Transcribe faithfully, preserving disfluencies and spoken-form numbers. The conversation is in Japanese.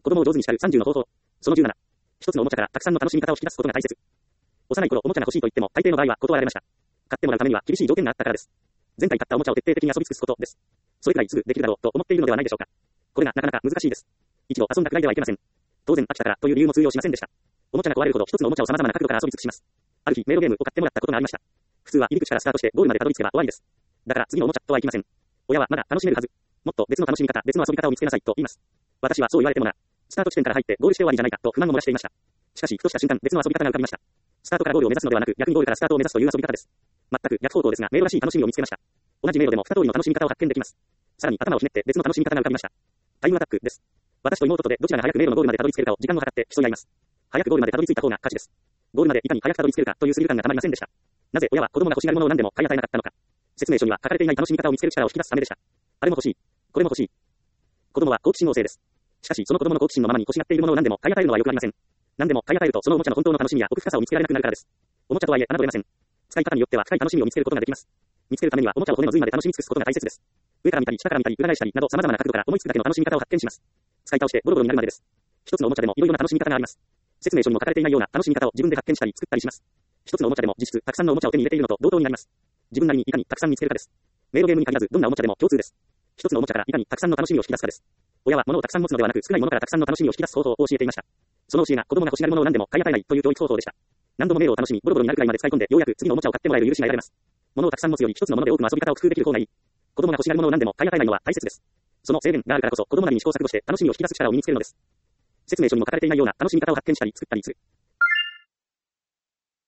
子供を上手に叱るさんじゅうの方法。そのじゅうなな。一つのおもちゃからたくさんの楽しみ方を引き出すことが大切。幼い頃、おもちゃが欲しいと言っても、大抵の場合は断られました。買ってもらうためには厳しい条件があったからです。前回買ったおもちゃを徹底的に遊び尽くすことです。それくらいすぐできるだろうと思っているのではないでしょうか。これがなかなか難しいです。一度遊んだくらいではいけません。当然飽きたからという理由も通用しませんでした。おもちゃが壊れるほど一つのおもちゃを様々な角度から遊び尽くします。ある日、メイドゲームを買ってもらったことがありました。普通は入り口からスタートしてゴールまでたどり着けば終わりです。だから次のおもちゃとはいきません。親はまだ楽しめるはず。もっと別の楽しみ方、別の遊び方を見つけなさいと言います。私はそう言われてもな、スタート地点から入ってゴールして終わりじゃないかと不満を漏らしていました。しかし、ふとした瞬間、別の遊び方が浮かびました。スタートからゴールを目指すのではなく、逆にゴールからスタートを目指すという遊び方です。全く逆方向ですが、迷路らしい楽しみを見つけました。同じ迷路でも二通りの楽しみ方を発見できます。さらに頭をひねって別の楽しみ方が浮かびました。タイムアタックです。私と妹とでどちらが早く迷路のゴールまでたどり着けるかを時間を計って競い合います。早くゴールまでたどり着いた方が勝ちです。ゴールまでいかに早くたどり着けるかというスリル感がたまりませんでした。なぜ親は子供が欲しがるものを何でも買い与えなかったのか。説明書には書かれていない楽しみ方を見つける力を引き出すためでした。あれも欲しい。これも欲しい。子供は好奇心旺盛です。しかし、その子供の好奇心のままに欲しがっているものを何でも買い与えるのはよくありません。何でも買い与えると、そのおもちゃの本当の楽しみや奥深さを見つけられなくなるからです。おもちゃとはいえ侮れません。使い方によっては深い楽しみを見つけることができます。見つけるためにはおもちゃを骨の髄まで楽しみ尽くすことが大切です。上から見たり下から見たり裏返したりなど様々な角度から思いつくだけの楽しみ方を発見します。使い倒してボロボロになるまでです。一つのおもちゃでもいろいろな楽しみ方があります。説明書にも書かれていないような楽しみ方を自分で発見したり作ったりします。一つのおもちゃでも実質たくさんのおもちゃを手に入れているのと同等になります。自分なりにいかにたくさん見つけるかです。メイドゲームに限らずどんなおもちゃでも共通です。一つのおもちゃからいかにたくさんの楽しみを引き出すかです。親は物をたくさん持つのではなく少ないものからたくさんの楽しみを引き出す方法を教えていました。その教えが子供が欲しがるものを何でも買い与えないという教育方法でした。何度も迷路を楽しみボロボロになるくらいまで使い込んでようやく次のおもちゃを買ってもらえる許しが得られます。物をたくさん持つより一つのもので多くの遊び方を工夫できる方がいい。子供が欲しがるものを何でも買い与えないのは大切です。その制限があるからこそ子供なりに試行錯誤して楽しみを引き出す力を身につけるのです。説明書にも書かれていないような楽しみ方を発見したり作ったりする。